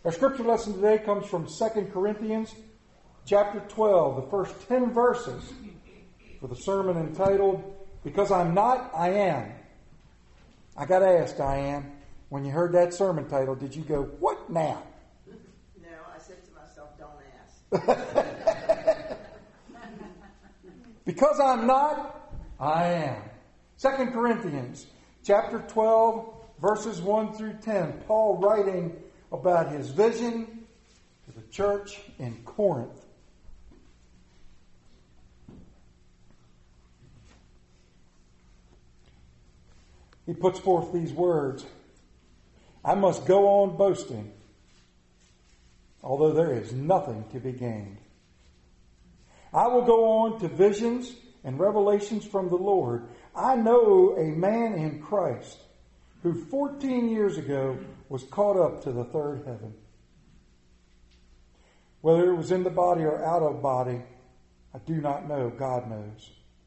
Our scripture lesson today comes from 2 Corinthians chapter 12, the first 10 verses for the sermon entitled, Because I'm Not, I Am. I got to ask, Diane, when you heard that sermon title, did you go, what now? No, I said to myself, don't ask. Because I'm not, I am. 2 Corinthians chapter 12, verses 1 through 10. Paul writing about his vision to the church in Corinth. He puts forth these words, I must go on boasting, although there is nothing to be gained. I will go on to visions and revelations from the Lord. I know a man in Christ who 14 years ago was caught up to the third heaven. Whether it was in the body or out of body, I do not know. God knows.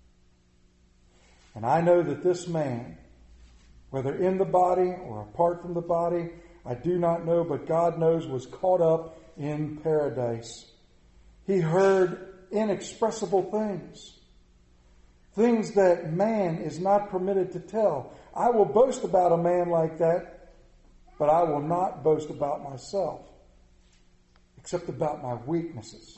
And I know that this man, whether in the body or apart from the body, I do not know, but God knows, was caught up in paradise. He heard inexpressible things, things that man is not permitted to tell. I will boast about a man like that, but I will not boast about myself, except about my weaknesses.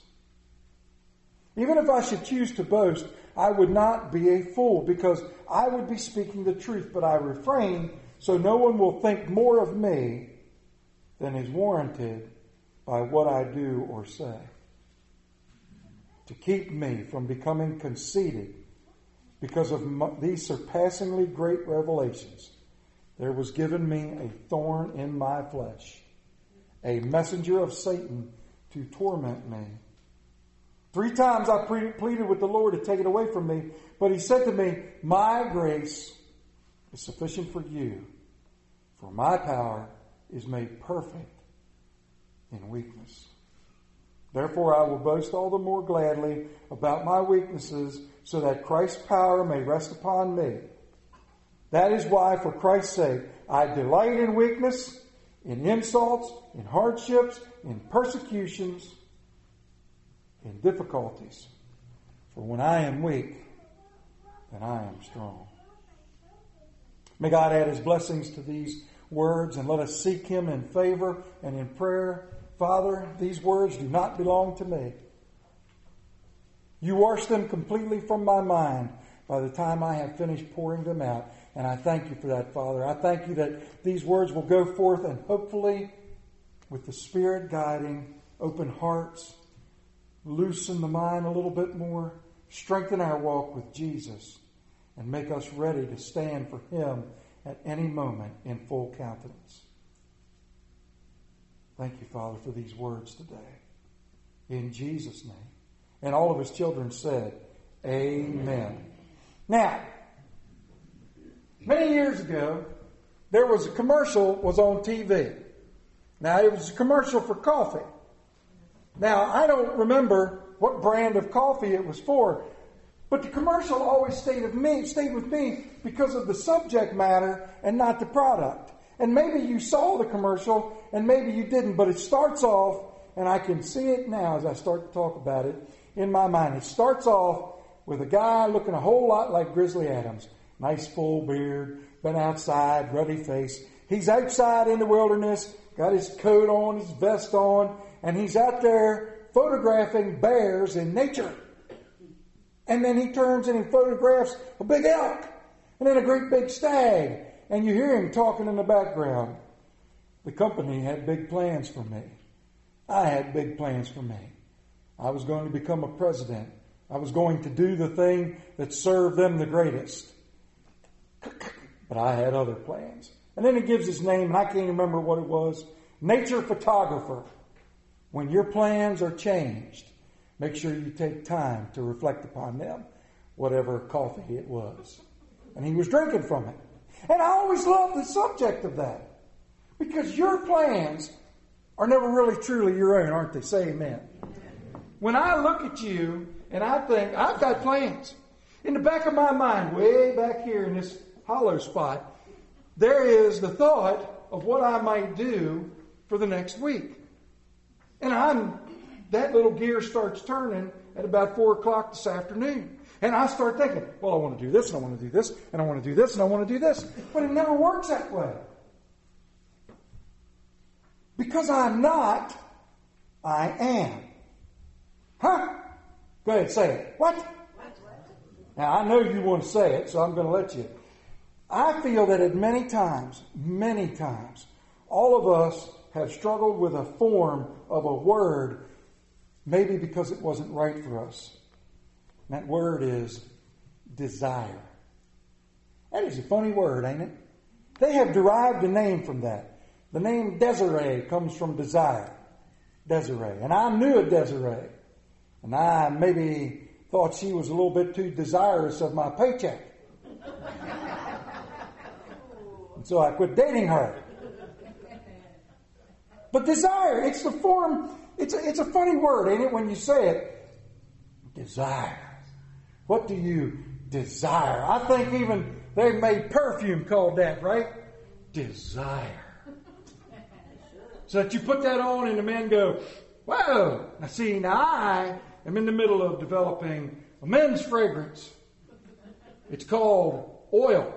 Even if I should choose to boast, I would not be a fool, because I would be speaking the truth, but I refrain so no one will think more of me than is warranted by what I do or say. To keep me from becoming conceited because of these surpassingly great revelations, there was given me a thorn in my flesh, a messenger of Satan to torment me. 3 times I pleaded with the Lord to take it away from me, but he said to me, my grace is sufficient for you, for my power is made perfect in weakness. Therefore I will boast all the more gladly about my weaknesses, so that Christ's power may rest upon me. That is why, for Christ's sake, I delight in weakness, in insults, in hardships, in persecutions, in difficulties. For when I am weak, then I am strong. May God add his blessings to these words, and let us seek him in favor and in prayer. Father, these words do not belong to me. You wash them completely from my mind by the time I have finished pouring them out. And I thank you for that, Father. I thank you that these words will go forth and hopefully, with the Spirit guiding, open hearts, loosen the mind a little bit more, strengthen our walk with Jesus, and make us ready to stand for him at any moment in full countenance. Thank you, Father, for these words today. In Jesus' name. And all of his children said, Amen. Now, many years ago, there was a commercial was on TV. Now, it was a commercial for coffee. Now, I don't remember what brand of coffee it was for, but the commercial always stayed with me because of the subject matter and not the product. And maybe you saw the commercial and maybe you didn't, but it starts off, and I can see it now as I start to talk about it in my mind. It starts off with a guy looking a whole lot like Grizzly Adams. Nice full beard, been outside, ruddy face. He's outside in the wilderness, got his coat on, his vest on, and he's out there photographing bears in nature. And then he turns and he photographs a big elk, and then a great big stag. And you hear him talking in the background. The company had big plans for me. I had big plans for me. I was going to become a president. I was going to do the thing that served them the greatest. But I had other plans. And then he gives his name, and I can't remember what it was. Nature photographer. When your plans are changed, make sure you take time to reflect upon them, whatever coffee it was. And he was drinking from it. And I always loved the subject of that. Because your plans are never really truly your own, aren't they? Say amen. When I look at you and I think, I've got plans. In the back of my mind, way back here in this hollow spot, there is the thought of what I might do for the next week. And that little gear starts turning at about 4 o'clock this afternoon. And I start thinking, well, I want to do this, and I want to do this, and I want to do this, and I want to do this. But it never works that way. Because I'm not, I am. Huh? Go ahead, say it. What? Now, I know you want to say it, so I'm going to let you. I feel that at many times, all of us have struggled with a form of a word, maybe because it wasn't right for us. And that word is desire. That is a funny word, ain't it? They have derived a name from that. The name Desiree comes from desire. Desiree. And I knew a Desiree. And I maybe thought she was a little bit too desirous of my paycheck. And so I quit dating her. But desire, it's the form, it's a funny word, ain't it, when you say it? Desire. What do you desire? I think even they made perfume called that, right? Desire. So that you put that on and the men go, whoa. Now I am in the middle of developing a men's fragrance. It's called oil,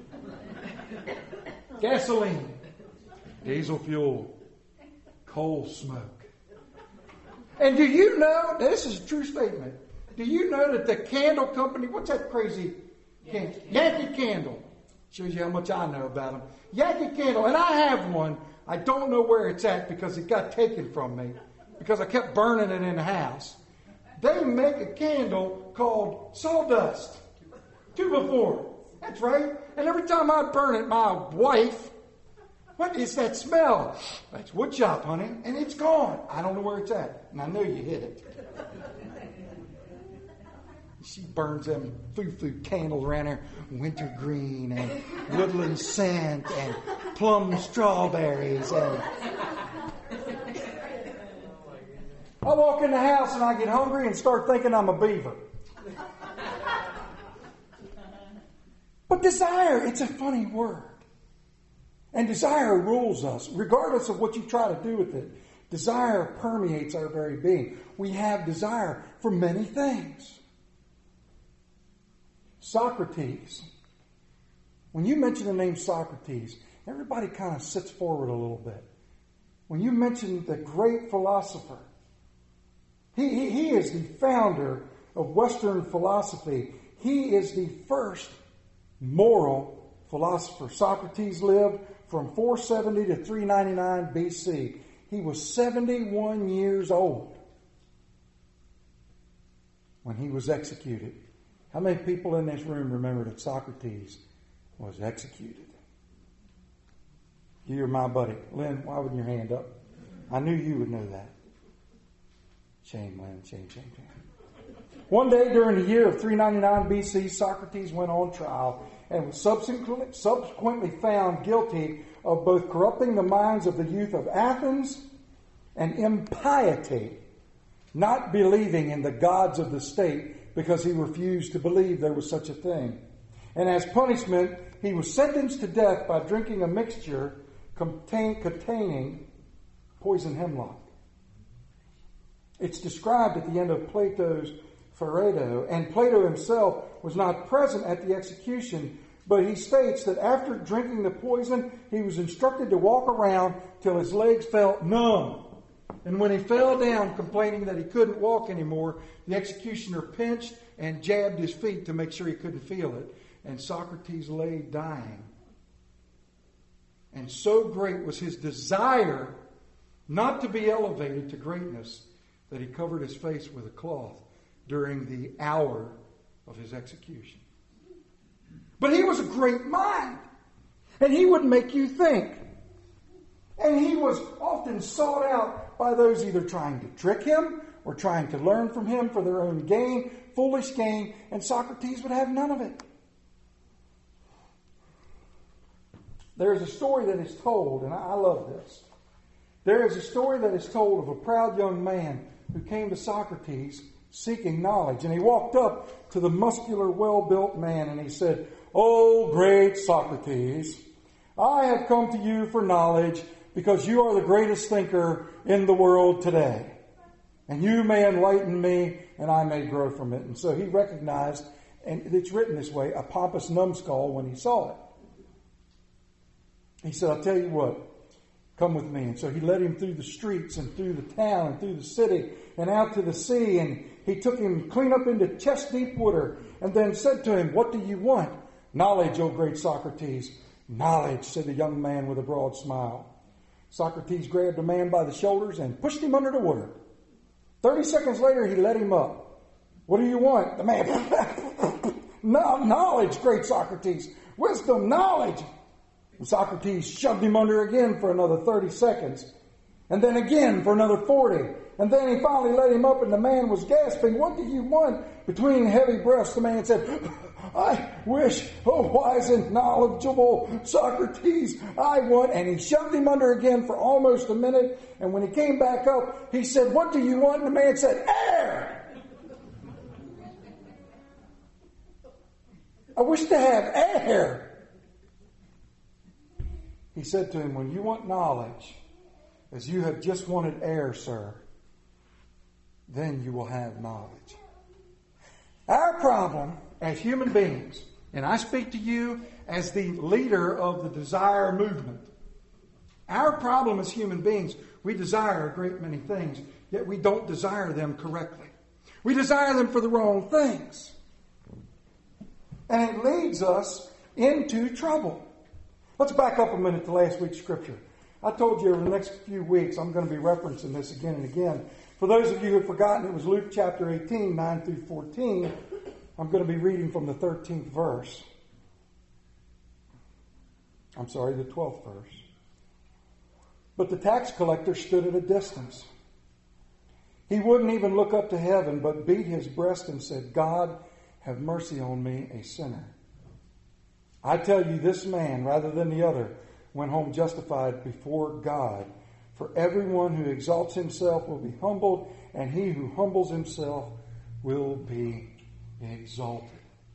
gasoline, diesel fuel, coal smoke. And do you know, this is a true statement, do you know that the candle company, what's that crazy candle? Yankee Candle. Shows you how much I know about them. Yankee Candle, and I have one. I don't know where it's at because it got taken from me because I kept burning it in the house. They make a candle called sawdust. 2x4. That's right. And every time I burn it, my wife, what is that smell? That's wood shop, honey. And it's gone. I don't know where it's at. And I know you hit it. She burns them foo-foo candles around there. Wintergreen and woodland scent and plum strawberries. And I walk in the house and I get hungry and start thinking I'm a beaver. But desire, it's a funny word. And desire rules us, regardless of what you try to do with it. Desire permeates our very being. We have desire for many things. Socrates. When you mention the name Socrates, everybody kind of sits forward a little bit. When you mention the great philosopher, he is the founder of Western philosophy. He is the first moral philosopher. Socrates lived from 470 to 399 BC. He was 71 years old when he was executed. How many people in this room remember that Socrates was executed? You're my buddy. Lynn, why wasn't your hand up? I knew you would know that. Shame, Lynn. Shame. One day during the year of 399 BC, Socrates went on trial and was subsequently found guilty of both corrupting the minds of the youth of Athens and impiety, not believing in the gods of the state because he refused to believe there was such a thing. And as punishment, he was sentenced to death by drinking a mixture containing poison hemlock. It's described at the end of Plato's Phaedo, and Plato himself was not present at the execution, but he states that after drinking the poison, he was instructed to walk around till his legs felt numb. And when he fell down complaining that he couldn't walk anymore, the executioner pinched and jabbed his feet to make sure he couldn't feel it. And Socrates lay dying. And so great was his desire not to be elevated to greatness that he covered his face with a cloth during the hour of his execution. But he was a great mind. And he would make you think. And he was often sought out by those either trying to trick him or trying to learn from him for their own gain, foolish gain, and Socrates would have none of it. There is a story that is told, and I love this. There is a story that is told of a proud young man who came to Socrates seeking knowledge. And he walked up to the muscular, well-built man and he said, "Oh, great Socrates, I have come to you for knowledge, because you are the greatest thinker in the world today. And you may enlighten me, and I may grow from it. And so he recognized, and it's written this way, a pompous numbskull when he saw it. He said, I'll tell you what, come with me. And so he led him through the streets and through the town and through the city and out to the sea. And he took him clean up into chest-deep water and then said to him, what do you want? Knowledge, O great Socrates. Knowledge, said the young man with a broad smile. Socrates grabbed the man by the shoulders and pushed him under the water. 30 seconds later, he let him up. What do you want? The man, knowledge, great Socrates. Wisdom, knowledge. And Socrates shoved him under again for another 30 seconds. And then again for another 40. And then he finally let him up and the man was gasping. What do you want? Between heavy breaths, the man said, I wish, oh wise and knowledgeable Socrates, I want. And he shoved him under again for almost a minute. And when he came back up, he said, what do you want? And the man said, air. I wish to have air. He said to him, when you want knowledge, as you have just wanted air, sir, then you will have knowledge. Our problem as human beings, and I speak to you as the leader of the desire movement. Our problem as human beings, we desire a great many things, yet we don't desire them correctly. We desire them for the wrong things. And it leads us into trouble. Let's back up a minute to last week's scripture. I told you over the next few weeks I'm going to be referencing this again and again. For those of you who have forgotten, it was Luke chapter 18, 9 through 14. I'm going to be reading from the 13th verse. I'm sorry, the 12th verse. But the tax collector stood at a distance. He wouldn't even look up to heaven, but beat his breast and said, God, have mercy on me, a sinner. I tell you, this man, rather than the other, went home justified before God. For everyone who exalts himself will be humbled, and he who humbles himself will be exalted.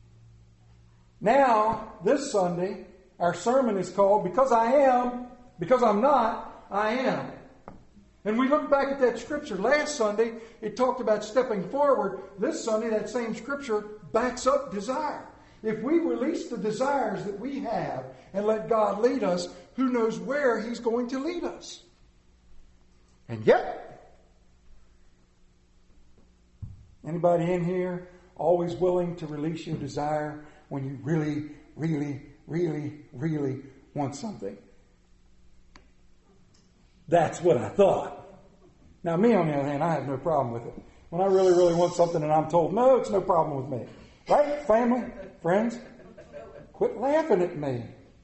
Now, this Sunday, our sermon is called, Because I Am, Because I'm Not, I Am. And we look back at that scripture. Last Sunday, it talked about stepping forward. This Sunday, that same scripture backs up desire. If we release the desires that we have and let God lead us, who knows where He's going to lead us? And yet, anybody in here always willing to release your desire when you really, really, really, really want something? That's what I thought. Now, me, on the other hand, I have no problem with it. When I really, really want something and I'm told, no, it's no problem with me. Right, family? Friends? Quit laughing at me.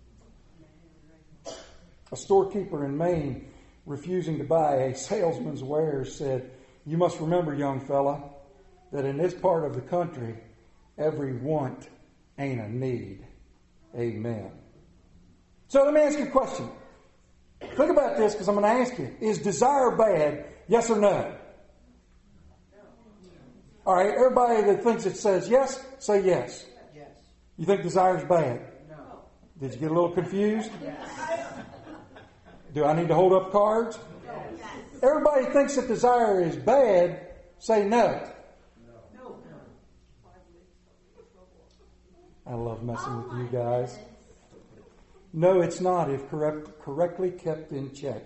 A storekeeper in Maine, refusing to buy a salesman's wares, said, you must remember, young fella, that in this part of the country, every want ain't a need. Amen. So let me ask you a question. Think about this, because I'm going to ask you. Is desire bad? Yes or no? All right, everybody that thinks it says yes, say yes. Yes. You think desire is bad? No. Did you get a little confused? Yes. Do I need to hold up cards? Yes. Everybody thinks that desire is bad, say no. No. I love messing with you guys. No, it's not if correctly kept in check.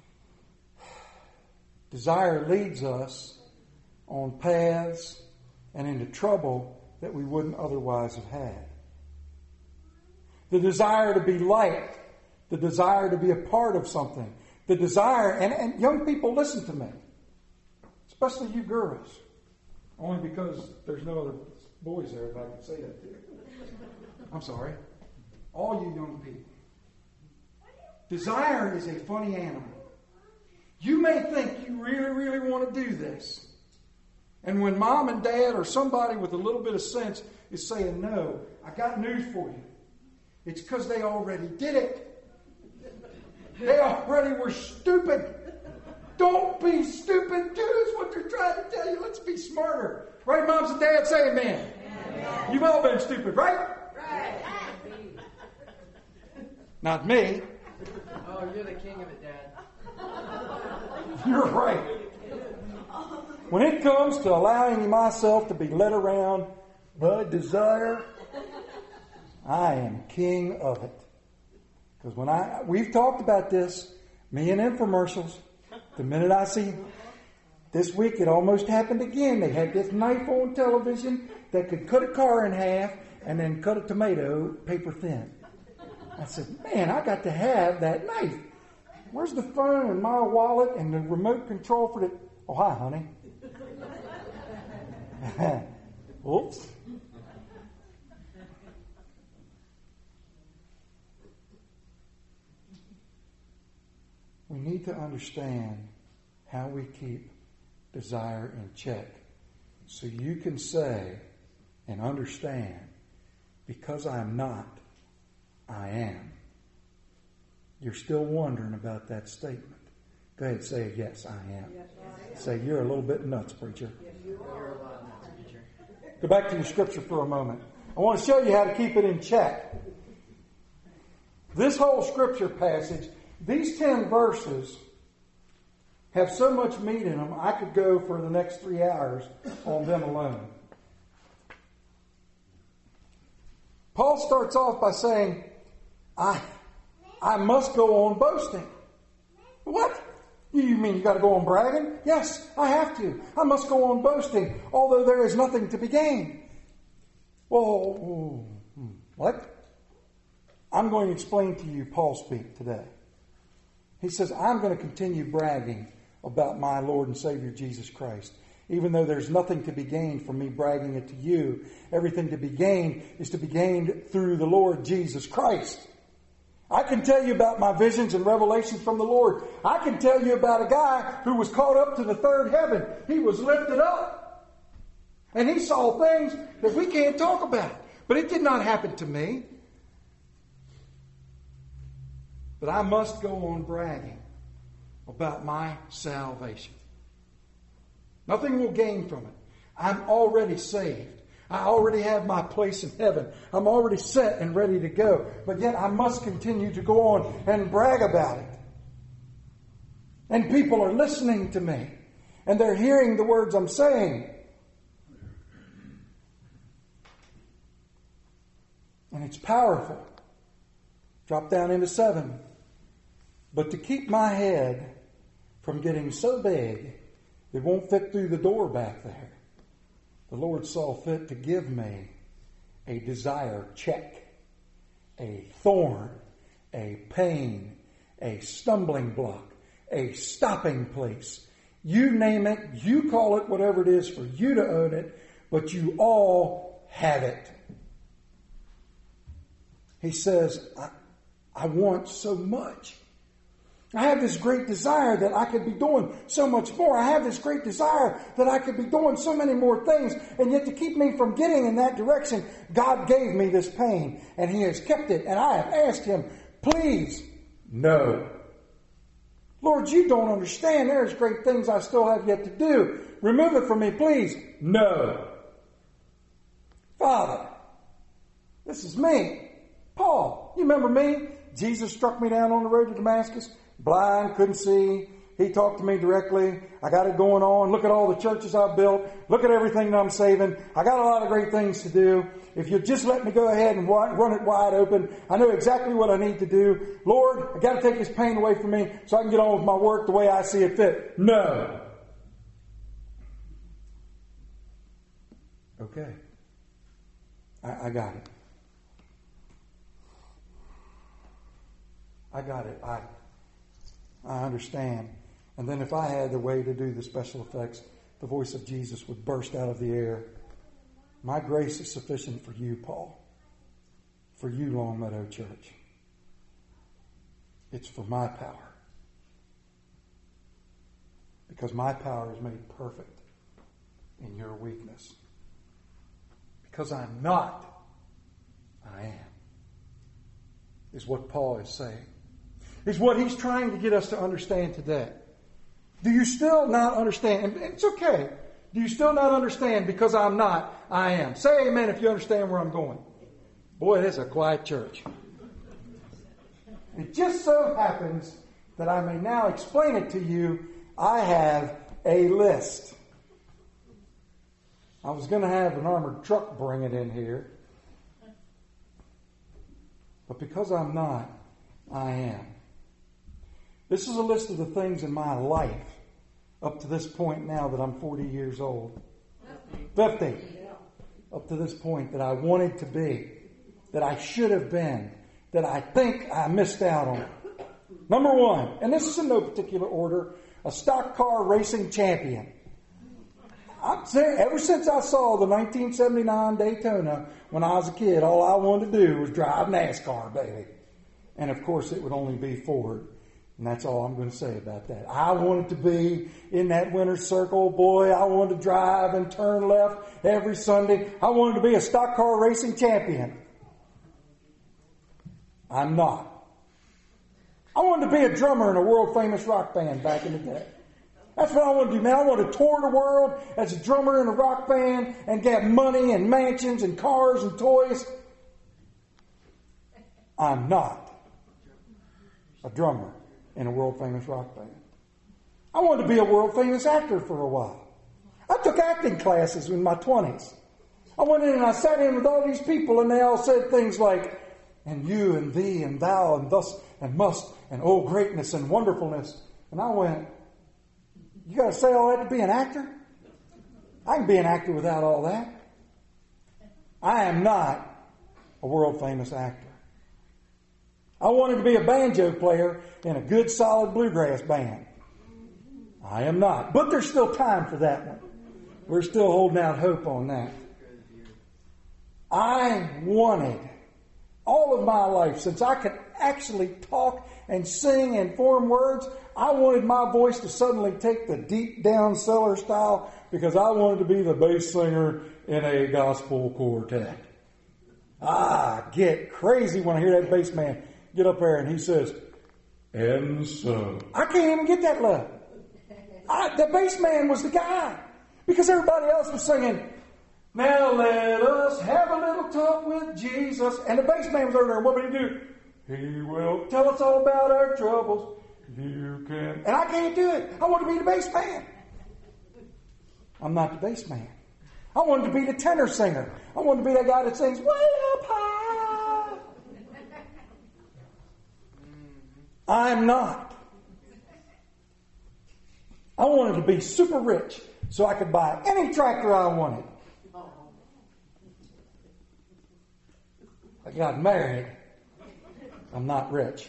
Desire leads us on paths and into trouble that we wouldn't otherwise have had. The desire to be liked, the desire to be a part of something, the desire, and young people, listen to me, especially you girls, only because there's no other boys there if I can say that to you. I'm sorry. All you young people. Desire is a funny animal. You may think you really, really want to do this. And when mom and dad or somebody with a little bit of sense is saying no, I got news for you. It's because they already did it. They already were stupid. Don't be stupid, too, is what they're trying to tell you. Let's be smarter. Right, moms and dads? Say amen. Amen. You've all been stupid, right? Right. Not me. Oh, you're the king of it, Dad. You're right. When it comes to allowing myself to be led around by desire, I am king of it. Because we've talked about this, me and infomercials. The minute I see, this week it almost happened again. They had this knife on television that could cut a car in half and then cut a tomato paper thin. I said, man, I got to have that knife. Where's the phone and my wallet and the remote control for the... Oh, hi, honey. Oops. We need to understand how we keep desire in check so you can say and understand, because I'm not, I am. You're still wondering about that statement. Go ahead, say, yes, I am. Say, you're a little bit nuts, preacher. Go back to your scripture for a moment. I want to show you how to keep it in check. This whole scripture passage, these 10 verses have so much meat in them, I could go for the next 3 hours on them alone. Paul starts off by saying, I must go on boasting. What? You mean you got to go on bragging? Yes, I have to. I must go on boasting, although there is nothing to be gained. Well, what? I'm going to explain to you Paul speak today. He says, I'm going to continue bragging about my Lord and Savior Jesus Christ. Even though there's nothing to be gained from me bragging it to you, everything to be gained is to be gained through the Lord Jesus Christ. I can tell you about my visions and revelations from the Lord. I can tell you about a guy who was caught up to the third heaven. He was lifted up. And he saw things that we can't talk about. But it did not happen to me. But I must go on bragging about my salvation. Nothing will gain from it. I'm already saved. I already have my place in heaven. I'm already set and ready to go. But yet I must continue to go on and brag about it. And people are listening to me. And they're hearing the words I'm saying. And it's powerful. Drop down into 7. But to keep my head from getting so big, it won't fit through the door back there. The Lord saw fit to give me a desire check, a thorn, a pain, a stumbling block, a stopping place. You name it, you call it whatever it is for you to own it, but you all have it. He says, I want so much. I have this great desire that I could be doing so much more. I have this great desire that I could be doing so many more things. And yet to keep me from getting in that direction, God gave me this pain. And He has kept it. And I have asked Him, please, no. Lord, you don't understand. There's great things I still have yet to do. Remove it from me, please. No. Father, this is me. Paul, you remember me? Jesus struck me down on the road to Damascus. Blind, couldn't see. He talked to me directly. I got it going on. Look at all the churches I've built. Look at everything that I'm saving. I got a lot of great things to do. If you just let me go ahead and run it wide open, I know exactly what I need to do. Lord, I got to take this pain away from me so I can get on with my work the way I see it fit. No. Okay. I got it. I got it. I understand. And then if I had the way to do the special effects, the voice of Jesus would burst out of the air. My grace is sufficient for you, Paul. For you, Long Meadow Church. It's for my power. Because my power is made perfect in your weakness. Because I'm not, I am. Is what Paul is saying. Is what he's trying to get us to understand today. Do you still not understand? And it's okay. Do you still not understand? Because I'm not, I am. Say amen if you understand where I'm going. Boy, it is a quiet church. It just so happens that I may now explain it to you. I have a list. I was going to have an armored truck bring it in here. But because I'm not, I am. This is a list of the things in my life up to this point now that I'm 40 years old. 50. Up to this point that I wanted to be, that I should have been, that I think I missed out on. Number one, and this is in no particular order, a stock car racing champion. I'm saying, ever since I saw the 1979 Daytona when I was a kid, all I wanted to do was drive NASCAR, baby. And of course, it would only be Ford. And that's all I'm going to say about that. I wanted to be in that winner's circle. Boy, I wanted to drive and turn left every Sunday. I wanted to be a stock car racing champion. I'm not. I wanted to be a drummer in a world-famous rock band back in the day. That's what I want to do, man. I want to tour the world as a drummer in a rock band and get money and mansions and cars and toys. I'm not a drummer in a world-famous rock band. I wanted to be a world-famous actor for a while. I took acting classes in my 20s. I went in and I sat in with all these people and they all said things like, and you and thee and thou and thus and must and oh greatness and wonderfulness. And I went, you got to say all that to be an actor? I can be an actor without all that. I am not a world-famous actor. I wanted to be a banjo player in a good, solid bluegrass band. I am not. But there's still time for that one. We're still holding out hope on that. I wanted all of my life, since I could actually talk and sing and form words, I wanted my voice to suddenly take the deep down cellar style because I wanted to be the bass singer in a gospel quartet. I get crazy when I hear that bass man get up there and he says, and so. I can't even get that low. The bass man was the guy because everybody else was singing, now let us have a little talk with Jesus. And the bass man was over there. What would he do? He will tell us all about our troubles. You can. And I can't do it. I want to be the bass man. I'm not the bass man. I wanted to be the tenor singer. I wanted to be that guy that sings way up high. I'm not. I wanted to be super rich so I could buy any tractor I wanted. I got married. I'm not rich.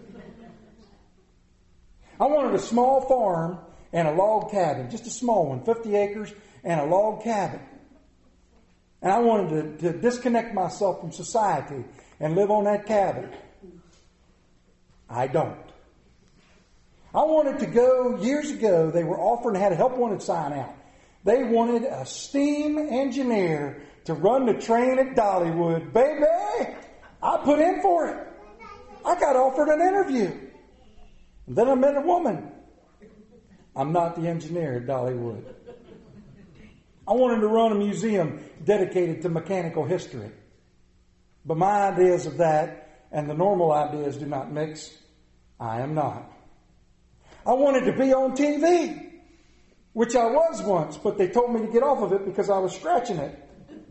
I wanted a small farm and a log cabin, just a small one, 50 acres and a log cabin. And I wanted to disconnect myself from society and live on that cabin. I don't. I wanted to go, years ago, they were offering, had a help wanted sign out. They wanted a steam engineer to run the train at Dollywood. Baby, I put in for it. I got offered an interview. And then I met a woman. I'm not the engineer at Dollywood. I wanted to run a museum dedicated to mechanical history. But my ideas of that and the normal ideas do not mix. I am not. I wanted to be on TV, which I was once, but they told me to get off of it because I was scratching it.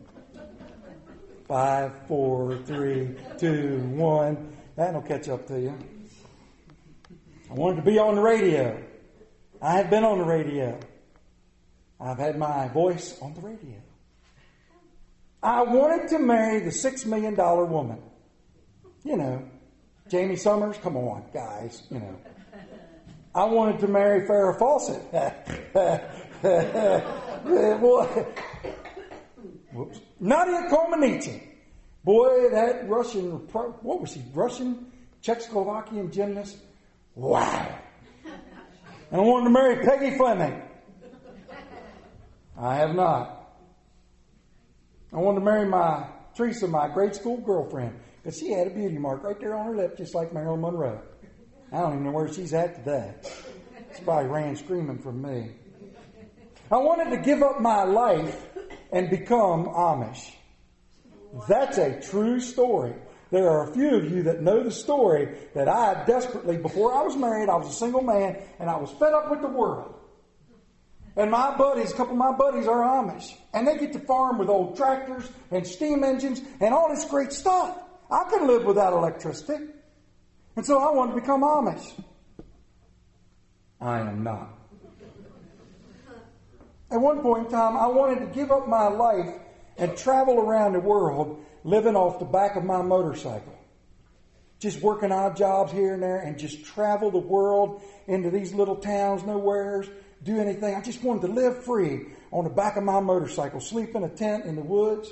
5, 4, 3, 2, 1. That'll catch up to you. I wanted to be on the radio. I have been on the radio. I've had my voice on the radio. I wanted to marry the $6 million woman. You know, Jamie Summers. Come on, guys. You know. I wanted to marry Farrah Fawcett. Whoops. Nadia Comaneci. Boy, that Russian, what was she? Russian, Czechoslovakian gymnast. Wow. And I wanted to marry Peggy Fleming. I have not. I wanted to marry Teresa, my grade school girlfriend, because she had a beauty mark right there on her lip, just like Marilyn Monroe. I don't even know where she's at today. She probably ran screaming from me. I wanted to give up my life and become Amish. That's a true story. there are a few of you that know the story that I desperately, before I was married, I was a single man, and I was fed up with the world. And my buddies, a couple of my buddies are Amish, and they get to farm with old tractors and steam engines and all this great stuff. I couldn't live without electricity. And so I wanted to become Amish. I am not. At one point in time, I wanted to give up my life and travel around the world living off the back of my motorcycle. Just working odd jobs here and there and just travel the world into these little towns, nowheres, do anything. I just wanted to live free on the back of my motorcycle, sleep in a tent in the woods.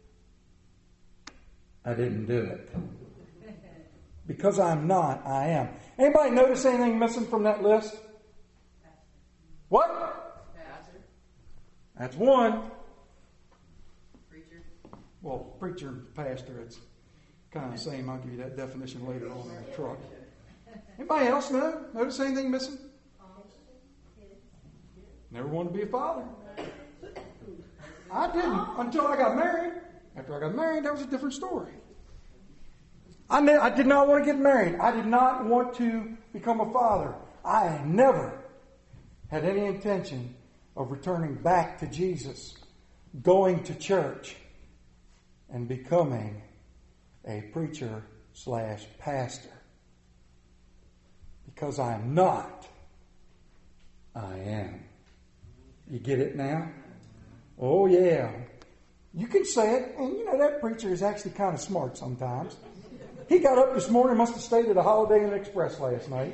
I didn't do it. Because I'm not, I am. Anybody notice anything missing from that list? What? That's one. Preacher. Well, preacher and pastor, it's kind of the same. I'll give you that definition later on in the truck. Anybody else notice anything missing? Never wanted to be a father. I didn't until I got married. After I got married, that was a different story. I did not want to get married. I did not want to become a father. I never had any intention of returning back to Jesus, going to church, and becoming a preacher/pastor. Because I'm not, I am. You get it now? Oh, yeah. You can say it, and you know that preacher is actually kind of smart sometimes. He got up this morning, must have stayed at a Holiday Inn Express last night.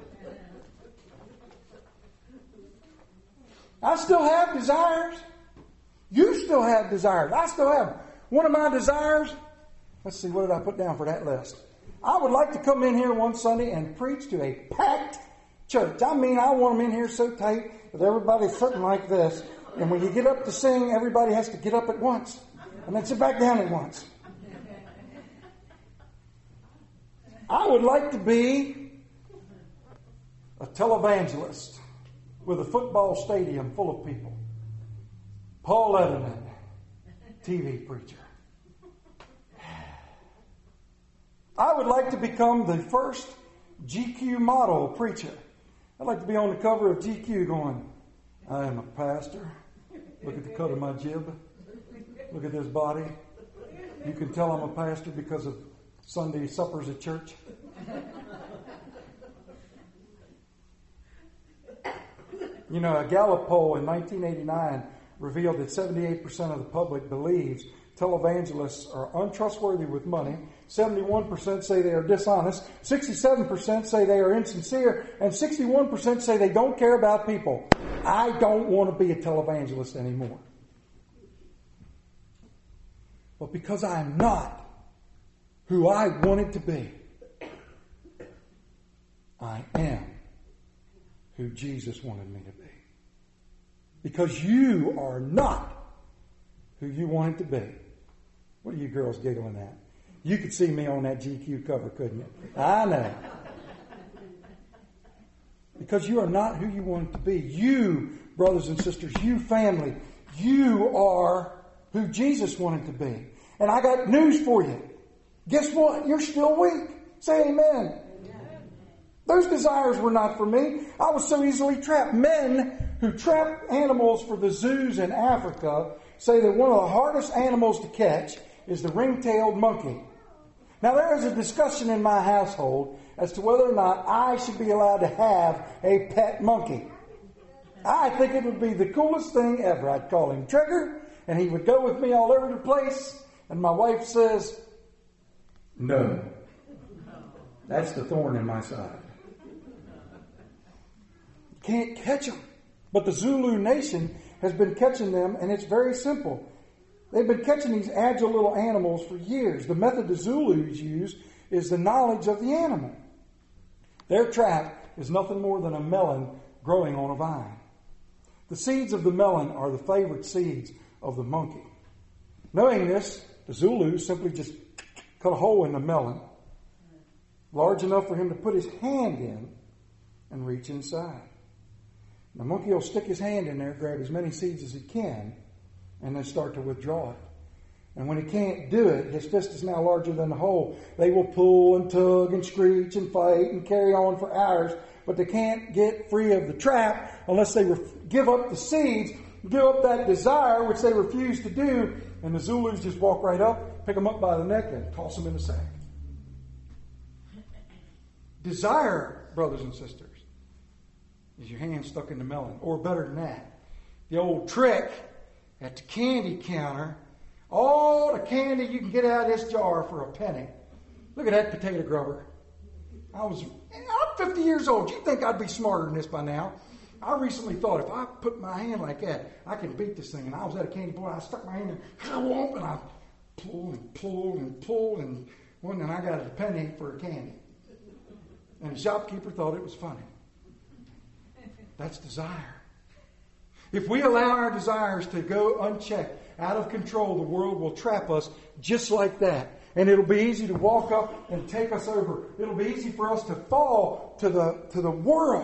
I still have desires. You still have desires. I still have them. One of my desires, let's see, what did I put down for that list? I would like to come in here one Sunday and preach to a packed church. I mean, I want them in here so tight that everybody's sitting like this. And when you get up to sing, everybody has to get up at once. And then sit back down at once. I would like to be a televangelist with a football stadium full of people. Paul Letterman, TV preacher. I would like to become the first GQ model preacher. I'd like to be on the cover of GQ going, I am a pastor. Look at the cut of my jib. Look at this body. You can tell I'm a pastor because of Sunday suppers at church. You know, a Gallup poll in 1989 revealed that 78% of the public believes televangelists are untrustworthy with money. 71% say they are dishonest. 67% say they are insincere. And 61% say they don't care about people. I don't want to be a televangelist anymore. But because I'm not who I wanted to be, I am who Jesus wanted me to be. Because you are not who you wanted to be. What are you girls giggling at? You could see me on that GQ cover, couldn't you? I know. Because you are not who you wanted to be. You, brothers and sisters, you family, you are who Jesus wanted to be. And I got news for you. Guess what? You're still weak. Say amen. Those desires were not for me. I was so easily trapped. Men who trap animals for the zoos in Africa say that one of the hardest animals to catch is the ring-tailed monkey. Now, there is a discussion in my household as to whether or not I should be allowed to have a pet monkey. I think it would be the coolest thing ever. I'd call him Trigger, and he would go with me all over the place. And my wife says, no. That's the thorn in my side. You can't catch them. But the Zulu nation has been catching them, and it's very simple. They've been catching these agile little animals for years. The method the Zulus use is the knowledge of the animal. Their trap is nothing more than a melon growing on a vine. The seeds of the melon are the favorite seeds of the monkey. Knowing this, the Zulus simply just cut a hole in the melon, large enough for him to put his hand in and reach inside. The monkey will stick his hand in there, grab as many seeds as he can, and then start to withdraw it. And when he can't do it, his fist is now larger than the hole. They will pull and tug and screech and fight and carry on for hours, but they can't get free of the trap unless they give up the seeds, give up that desire, which they refuse to do. And the Zulus just walk right up, pick them up by the neck, and toss them in the sack. Desire, brothers and sisters, is your hand stuck in the melon. Or better than that, the old trick at the candy counter, all the candy you can get out of this jar for a penny. Look at that potato grubber. I'm 50 years old. You think I'd be smarter than this by now? I recently thought if I put my hand like that, I can beat this thing. And I was at a candy bar. I stuck my hand in, and I pulled and pulled and pulled, and then I got a penny for a candy. And the shopkeeper thought it was funny. That's desire. If we allow our desires to go unchecked, out of control, the world will trap us just like that. And it'll be easy to walk up and take us over. It'll be easy for us to fall to the world.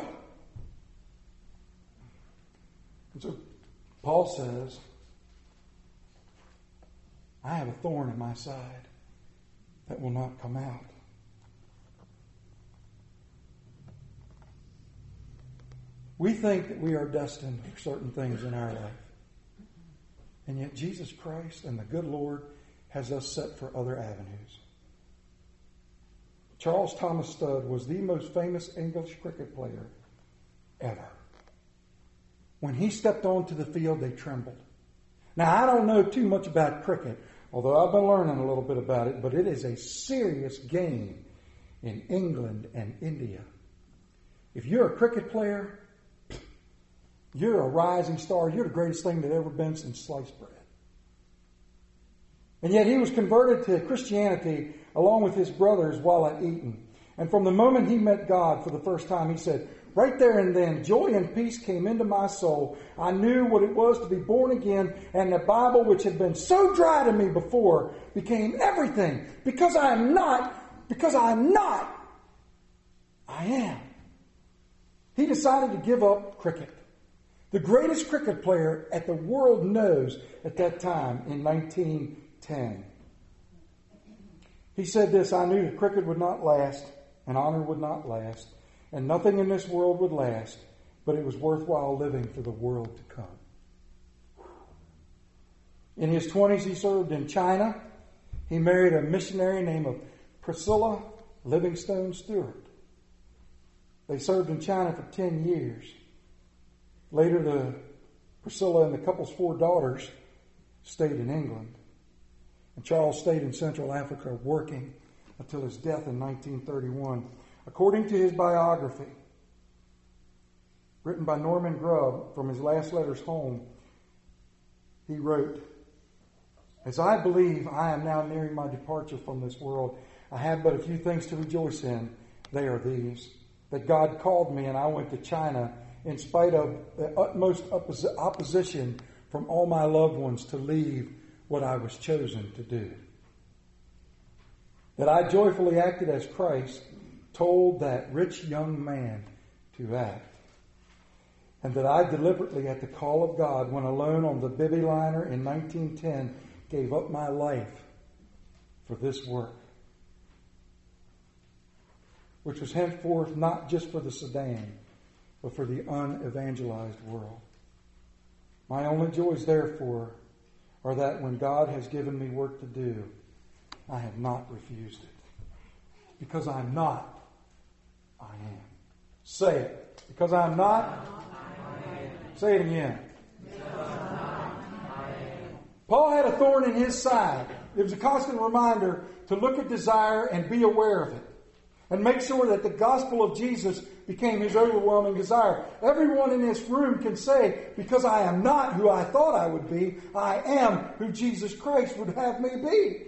And so Paul says, I have a thorn in my side that will not come out. We think that we are destined for certain things in our life. And yet Jesus Christ and the good Lord has us set for other avenues. Charles Thomas Studd was the most famous English cricket player ever. When he stepped onto the field, they trembled. Now, I don't know too much about cricket, although I've been learning a little bit about it, but it is a serious game in England and India. If you're a cricket player, you're a rising star. You're the greatest thing that ever been since sliced bread. And yet he was converted to Christianity along with his brothers while at Eton. And from the moment he met God for the first time, he said, right there and then, joy and peace came into my soul. I knew what it was to be born again, and the Bible, which had been so dry to me before, became everything. Because I am, I am. He decided to give up cricket. The greatest cricket player at the world knows at that time in 1910. He said this, I knew that cricket would not last, and honor would not last, and nothing in this world would last, but it was worthwhile living for the world to come. In his 20s, he served in China. He married a missionary named Priscilla Livingstone Stewart. They served in China for 10 years. Later, Priscilla and the couple's 4 daughters stayed in England. And Charles stayed in Central Africa working until his death in 1931. According to his biography, written by Norman Grubb from his last letters home, he wrote, as I believe I am now nearing my departure from this world, I have but a few things to rejoice in. They are these, that God called me and I went to China in spite of the utmost opposition from all my loved ones to leave what I was chosen to do. That I joyfully acted as Christ told that rich young man to act. And that I deliberately, at the call of God, when alone on the Bibby liner in 1910, gave up my life for this work, which was henceforth not just for the Sudan, but for the unevangelized world. My only joys, therefore, are that when God has given me work to do, I have not refused it. Because I'm not, I am. Say it. Because I'm not, I am. Say it again. Because I'm not, I am. Paul had a thorn in his side. It was a constant reminder to look at desire and be aware of it. And make sure that the gospel of Jesus became his overwhelming desire. Everyone in this room can say, because I am not who I thought I would be, I am who Jesus Christ would have me be.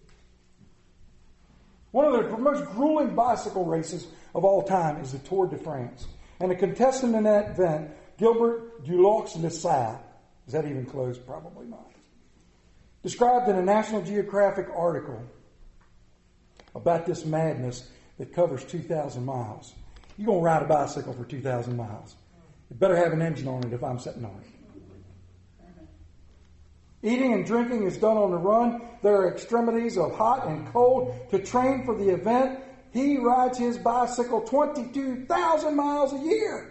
One of the most grueling bicycle races of all time is the Tour de France. And a contestant in that event, Gilbert Dulaux-Lassalle, is that even close? Probably not. Described in a National Geographic article about this madness that covers 2,000 miles. You're going to ride a bicycle for 2,000 miles. It better have an engine on it if I'm sitting on Eating and drinking is done on the run. There are extremities of hot and cold. To train for the event, he rides his bicycle 22,000 miles a year.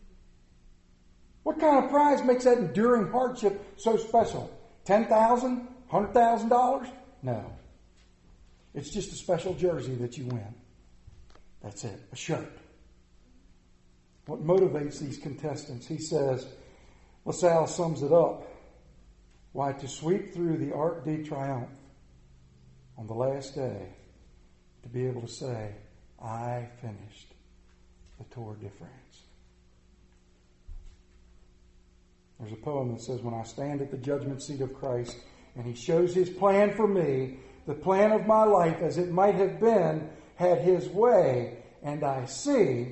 What kind of prize makes that enduring hardship so special? $10,000? $100,000? No. It's just a special jersey that you win. That's it. A shirt. What motivates these contestants? He says, LaSalle sums it up. Why, to sweep through the Arc de Triomphe on the last day, to be able to say, I finished the Tour de France. There's a poem that says, when I stand at the judgment seat of Christ and he shows his plan for me, the plan of my life as it might have been, had his way, and I see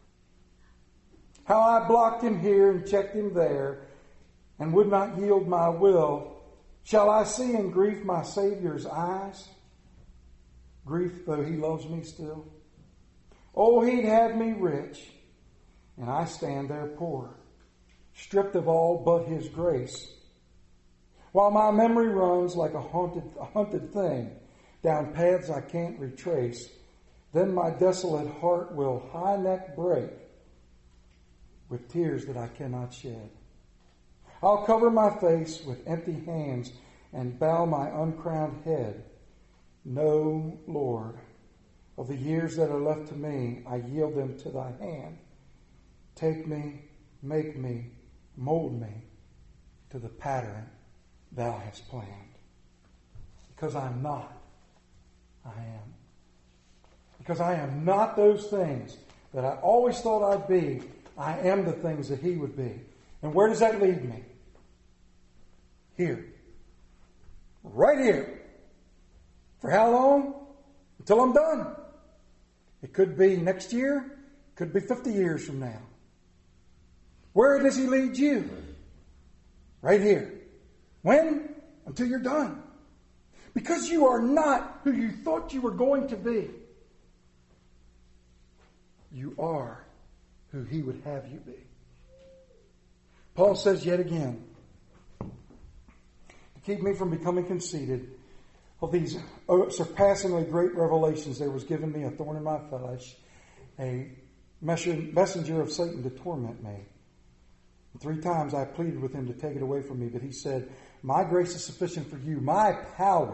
how I blocked him here and checked him there and would not yield my will. Shall I see in grief my Savior's eyes? Grief though he loves me still. Oh, he'd have me rich, and I stand there poor, stripped of all but his grace. While my memory runs like a hunted thing down paths I can't retrace, then my desolate heart will high neck break with tears that I cannot shed. I'll cover my face with empty hands and bow my uncrowned head. No, Lord, of the years that are left to me, I yield them to thy hand. Take me, make me, mold me to the pattern thou hast planned. Because I'm not, I am. Because I am not those things that I always thought I'd be. I am the things that he would be. And where does that lead me? Here. Right here. For how long? Until I'm done. It could be next year. It could be 50 years from now. Where does he lead you? Right here. When? Until you're done. Because you are not who you thought you were going to be. You are who he would have you be. Paul says yet again, to keep me from becoming conceited, of these surpassingly great revelations, there was given me a thorn in my flesh, a messenger of Satan to torment me. And 3 times I pleaded with him to take it away from me, but he said, my grace is sufficient for you. My power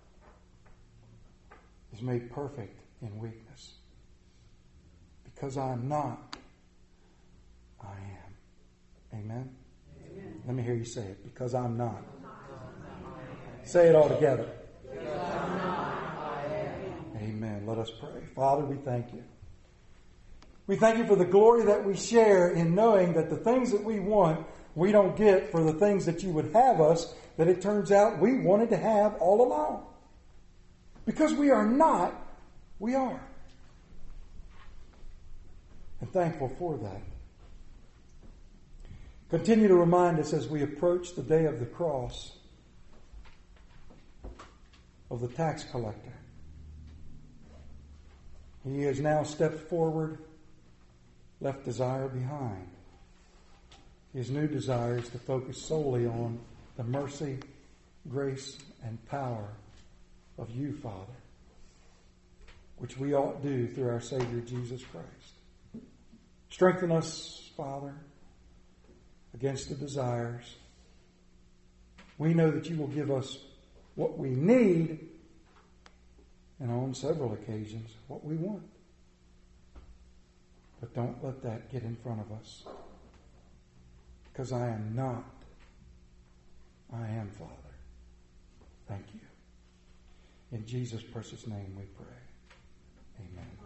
is made perfect in weakness. Because I am not, I am. Amen? Amen? Let me hear you say it. Because I'm not. Say it all together. Because I'm not, I am. Amen. Let us pray. Father, we thank you. We thank you for the glory that we share in knowing that the things that we want, we don't get for the things that you would have us, that it turns out we wanted to have all along. Because we are not, we are. And thankful for that. Continue to remind us as we approach the day of the cross of the tax collector. He has now stepped forward, left desire behind. His new desire is to focus solely on the mercy, grace, and power of you, Father, which we ought do through our Savior Jesus Christ. Strengthen us, Father, against the desires. We know that you will give us what we need, and on several occasions, what we want. But don't let that get in front of us. Because I am not, I am, Father. Thank you. In Jesus' precious name we pray. Amen.